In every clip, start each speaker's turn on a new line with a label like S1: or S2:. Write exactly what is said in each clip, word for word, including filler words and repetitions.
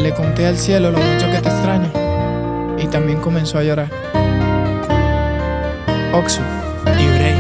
S1: Le conté al cielo lo mucho que te extraño y también comenzó a llorar. Oxxo y Bray,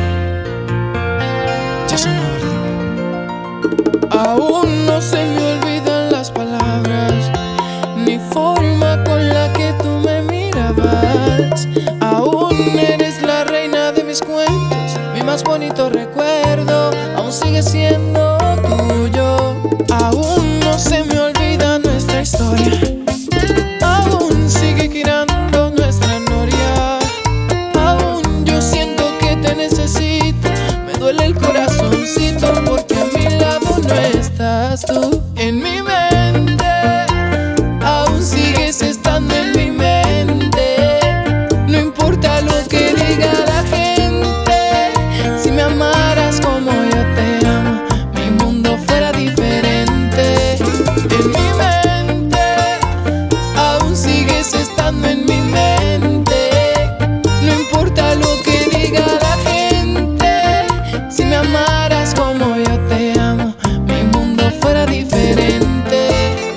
S1: ya sonó verdad. Aún no se me olvidan las palabras ni forma con la que tú me mirabas. Aún eres la reina de mis cuentos, mi más bonito recuerdo, aún sigue siendo tuyo. Aún no se me olvida nuestra historia, aún sigue girando nuestra noria. Aún yo siento que te necesito, me duele el corazoncito porque a mi lado no estás tú. En mi mente aún sigues estando en mi mente, no importa lo que diga la gente. Si me amaras como yo te amo, mi mundo fuera diferente. En mi mente aún sigues estando en mi mente, no importa lo que diga la gente. Si me amaras como yo te amo, mi mundo fuera diferente.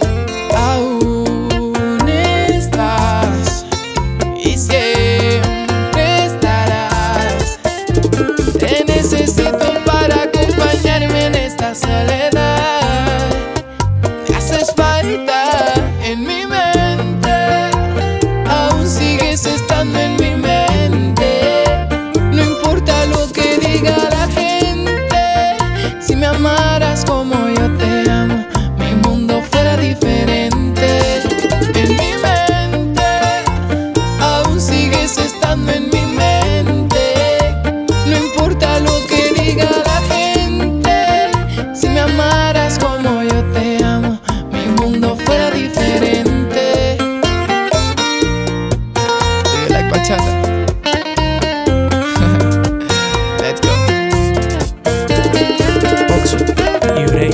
S1: Aún estás y siempre estarás. Te necesito para acompañarme en esta soledad. Me haces falta en mi mente, aún sigues estando en mi mente, no importa lo que diga la gente. Si me amaras como yo te amo, mi mundo fuera diferente. En mi mente aún sigues estando en mi mente, no importa lo que diga la gente. Si me amaras como yo te amo, mi mundo fuera diferente. Do you like bachata? Let's go. Oxxo y Bray.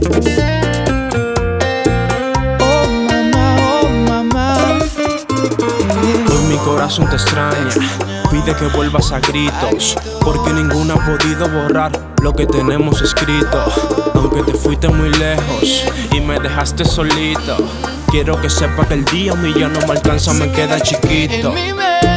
S1: Oh mamá, oh mamá.
S2: Hoy mi corazón te extraña, pide que vuelvas a gritos, porque ninguno ha podido borrar lo que tenemos escrito. Aunque te fuiste muy lejos y me dejaste solito, quiero que sepa que el día a mí ya no me alcanza, me queda chiquito.
S1: En mi mente